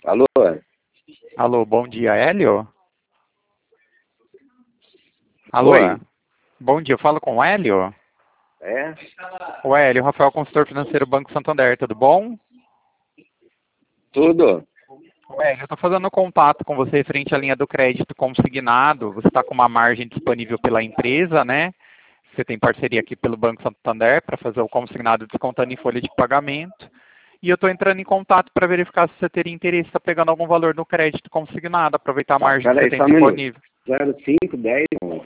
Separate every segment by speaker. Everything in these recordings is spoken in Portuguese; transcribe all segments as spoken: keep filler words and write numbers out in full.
Speaker 1: Alô?
Speaker 2: Alô, bom dia, Hélio? Alô?
Speaker 1: Oi?
Speaker 2: Bom dia, eu falo com o Hélio?
Speaker 1: É?
Speaker 2: O Hélio, Rafael, consultor financeiro Banco Santander, tudo bom?
Speaker 1: Tudo?
Speaker 2: O Hélio, eu estou fazendo contato com você frente à linha do crédito consignado. Você está com uma margem disponível pela empresa, né? Você tem parceria aqui pelo Banco Santander para fazer o consignado descontando em folha de pagamento. E eu estou entrando em contato para verificar se você teria interesse em estar pegando algum valor no crédito consignado, aproveitar a
Speaker 1: Tá,
Speaker 2: margem que você
Speaker 1: peraí,
Speaker 2: tem
Speaker 1: só um minuto.
Speaker 2: disponível.
Speaker 1: zero cinco, dez.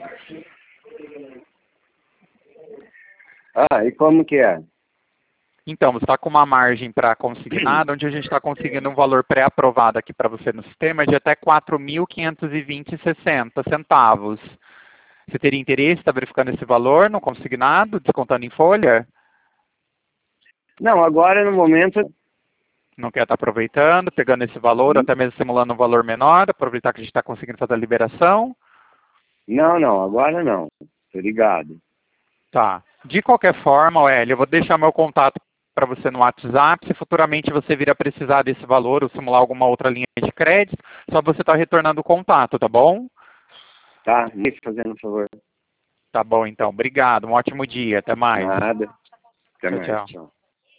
Speaker 1: Ah, e como que é?
Speaker 2: Então, você está com uma margem para consignado, onde a gente está conseguindo um valor pré-aprovado aqui para você no sistema de até quatro mil quinhentos e vinte e sessenta centavos. Você teria interesse em estar verificando esse valor no consignado, descontando em folha?
Speaker 1: Não, agora no momento.
Speaker 2: Não quer estar aproveitando, pegando esse valor, até mesmo simulando um valor menor, aproveitar que a gente está conseguindo fazer a liberação?
Speaker 1: Não, não, agora não. Tô ligado.
Speaker 2: Tá. De qualquer forma, Hélio, eu vou deixar meu contato para você no WhatsApp. Se futuramente você vir a precisar desse valor ou simular alguma outra linha de crédito, só você está retornando o contato, tá bom?
Speaker 1: Tá, me fazendo um favor.
Speaker 2: Tá bom, então. Obrigado. Um ótimo dia. Até mais.
Speaker 1: Nada. Até
Speaker 2: Tchau,
Speaker 1: mais,
Speaker 2: tchau.
Speaker 1: tchau.